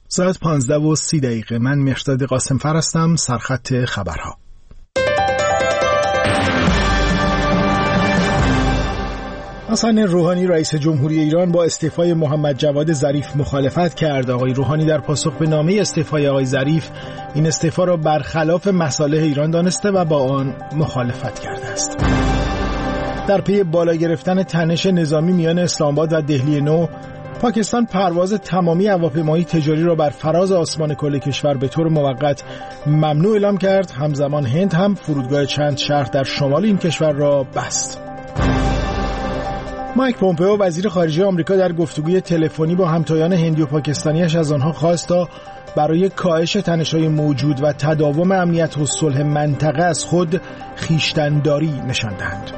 ساعت 15:30. من مهرداد قاسمفر هستم. سرخط خبرها. حسن روحانی رئیس جمهوری ایران با استعفای محمد جواد ظریف مخالفت کرد. آقای روحانی در پاسخ به نامه استعفای آقای ظریف این استعفا را برخلاف مصالح ایران دانسته و با آن مخالفت کرده است. در پی بالا گرفتن تنش نظامی میان اسلام آباد و دهلی نو، پاکستان پرواز تمامی هواپیماهای تجاری را بر فراز آسمان کل کشور به طور موقت ممنوع اعلام کرد. همزمان هند هم فرودگاه چند شهر در شمال این کشور را بست. مایک پومپئو وزیر خارجه آمریکا در گفتگوی تلفنی با همتایان هندی و پاکستانیش از آنها خواست تا برای کاهش تنش‌های موجود و تداوم امنیت و صلح منطقه از خود خویشتن‌داری نشان دهند.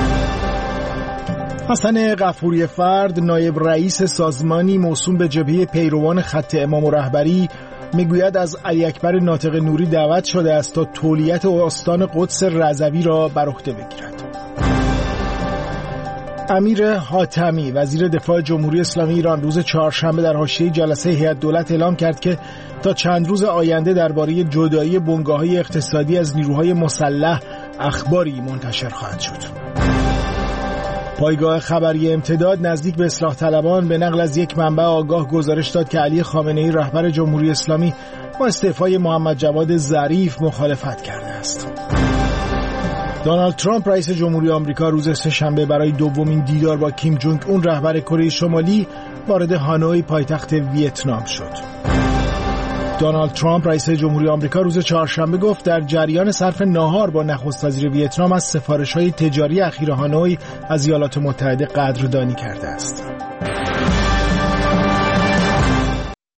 حسن غفوری فرد، نایب رئیس سازمانی موسوم به جبهه پیروان خط امام و رهبری، میگوید از علی اکبر ناطق نوری دعوت شده است تا تولیت استان قدس رضوی را بر عهده بگیرد. امیر حاتمی وزیر دفاع جمهوری اسلامی ایران روز چهارشنبه در حاشیه جلسه هیئت دولت اعلام کرد که تا چند روز آینده درباره جدایی بنگاه‌های اقتصادی از نیروهای مسلح اخباری منتشر خواهد شد. پایگاه خبری امتداد نزدیک به اصلاح طلبان به نقل از یک منبع آگاه گزارش داد که علی خامنه‌ای رهبر جمهوری اسلامی با استعفای محمد جواد ظریف مخالفت کرده است. دونالد ترامپ رئیس جمهوری آمریکا روز سه‌شنبه برای دومین دیدار با کیم جونگ اون رهبر کره شمالی وارد هانوی پایتخت ویتنام شد. دونالد ترامپ رئیس جمهوری آمریکا روز چهارشنبه گفت در جریان صرف ناهار با نخست وزیر ویتنام از سفارش‌های تجاری اخیر هانوی از ایالات متحده قدردانی کرده است.